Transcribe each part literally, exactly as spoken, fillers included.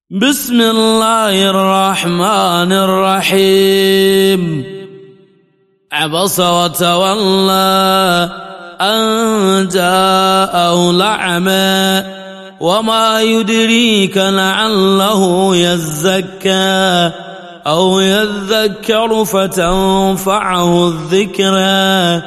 بسم الله الرحمن الرحيم. عبس وتولى أن جاءه الأعمى وما يدريك لعله يزكى أو يذكر فتنفعه الذكرى.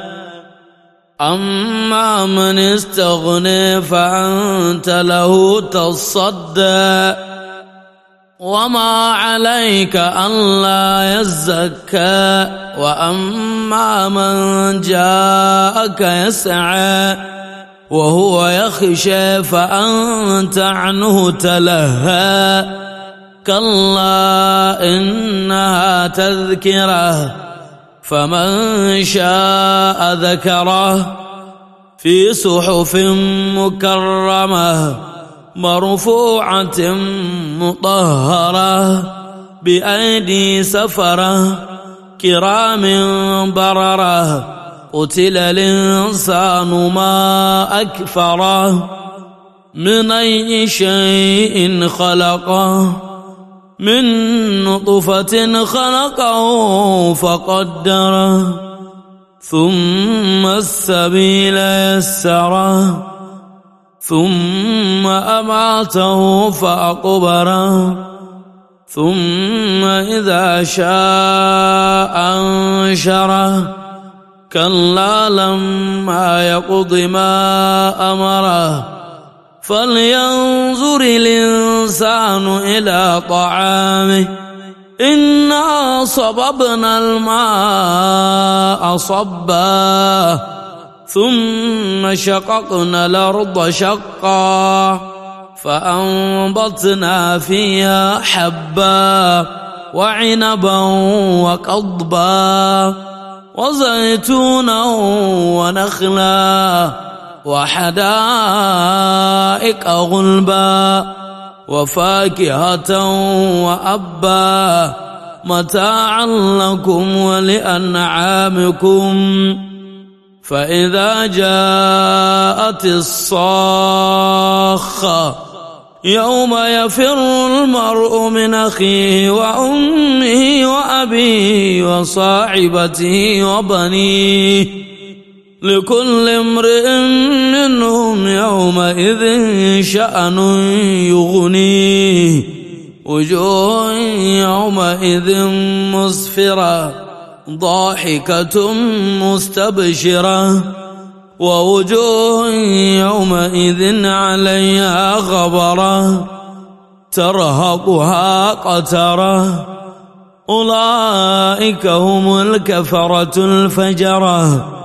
أما من استغنى فأنت له تصدى وما عليك ألا يزكى. وأما من جاءك يسعى وهو يخشى فأنت عنه تلهى. كلا إنها تذكرة فمن شاء ذكره في صحف مكرمة مرفوعة مطهرة بأيدي سفرة كرام بررة. قتل الإنسان ما أكفره من أي شيء خلقه من نطفة خلقه فقدره ثم السبيل يسره ثم أماته فأقبره ثم إذا شاء أنشره. كلا لما يقض ما أمره فلينظر الإنسان إلى طعامه إنا صببنا الماء صبا ثم شققنا الأرض شقا فأنبتنا فيها حبا وعنبا وقضبا وزيتونا ونخلا وحدائق غلبا وفاكهة وأبا متاعا لكم ولأنعامكم. فإذا جاءت الصاخة يوم يفر المرء من أخيه وأمه وأبيه وصاحبته وبنيه لكل امرئ منهم يومئذ شأن يغنيه. وجوه يومئذ مسفرة ضاحكة مستبشرة ووجوه يومئذ عليها غبرة ترهقها قترة. أولئك هم الكفرة الفجرة.